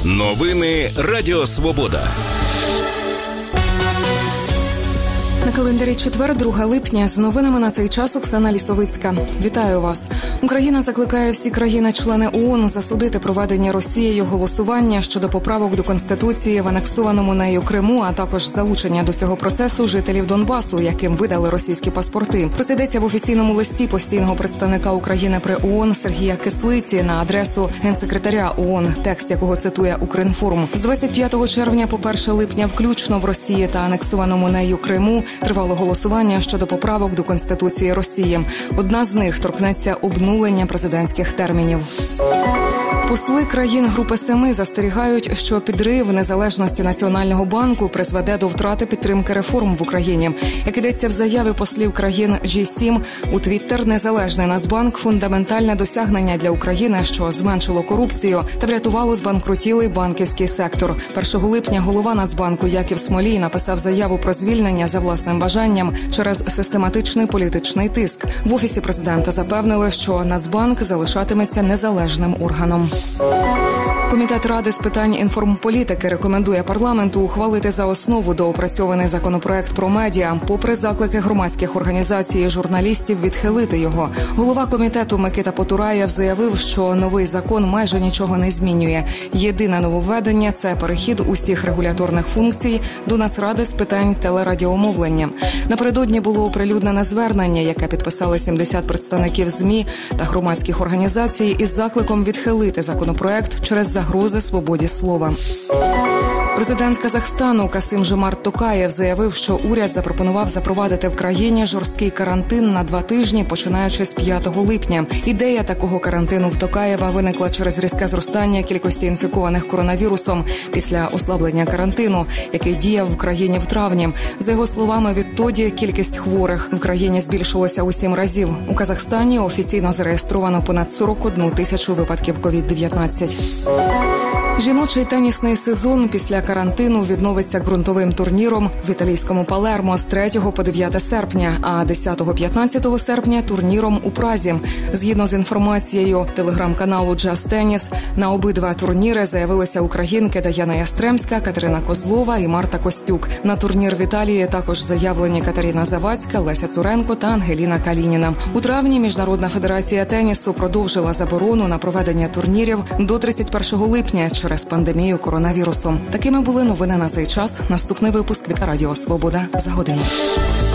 Новини Радіо Свобода. На календарі четвер, 2 липня. З новинами на цей час Оксана Лісовицька. Вітаю вас. Україна закликає всі країни-члени ООН засудити проведення Росією голосування щодо поправок до Конституції в анексованому нею Криму, а також залучення до цього процесу жителів Донбасу, яким видали російські паспорти. Про це йдеться в офіційному листі постійного представника України при ООН Сергія Кислиці на адресу генсекретаря ООН, текст якого цитує Укрінформ. З 25 червня по 1 липня включно в Росії та анексованому нею Криму тривало голосування щодо поправок до Конституції Росії. Одна з них торкнеться обнулення президентських термінів. Посли країн Групи Семи застерігають, що підрив незалежності Національного банку призведе до втрати підтримки реформ в Україні. Як йдеться в заяві послів країн G7, у Твіттер незалежний Нацбанк – фундаментальне досягнення для України, що зменшило корупцію та врятувало збанкрутілий банківський сектор. 1 липня голова Нацбанку Яків Смолій написав заяву про звільнення за власним бажанням через систематичний політичний тиск. В Офісі президента запевнили, що Нацбанк залишатиметься незалежним органом. Комітет Ради з питань інформполітики рекомендує парламенту ухвалити за основу доопрацьований законопроект про медіа, попри заклики громадських організацій і журналістів відхилити його. Голова комітету Микита Потураєв заявив, що новий закон майже нічого не змінює. Єдине нововведення – це перехід усіх регуляторних функцій до Нацради з питань телерадіомовлення. Напередодні було оприлюднене звернення, яке підписали 70 представників ЗМІ та громадських організацій із закликом відхилити законопроект через загрози свободі слова. Президент Казахстану Касим-Жомарт Токаєв заявив, що уряд запропонував запровадити в країні жорсткий карантин на 2 тижні, починаючи з 5 липня. Ідея такого карантину в Токаєва виникла через різке зростання кількості інфікованих коронавірусом після ослаблення карантину, який діяв в країні в травні. За його словами, відтоді кількість хворих в країні збільшилася у 7 разів. У Казахстані офіційно зареєстровано понад 41 тисячу випадків COVID-19. Жіночий тенісний сезон після карантину відновиться ґрунтовим турніром в італійському Палермо з 3 по 9 серпня, а 10-15 серпня – турніром у Празі. Згідно з інформацією телеграм-каналу Just Tennis, на обидва турніри заявилися українки Даяна Ястремська, Катерина Козлова і Марта Костюк. На турнір в Італії також заявлені Катерина Завадська, Леся Цуренко та Ангеліна Калініна. У травні Міжнародна федерація тенісу продовжила заборону на проведення турнірів до 31 липня через пандемію коронавірусу. Такими були новини на цей час. Наступний випуск від Радіо Свобода за годину.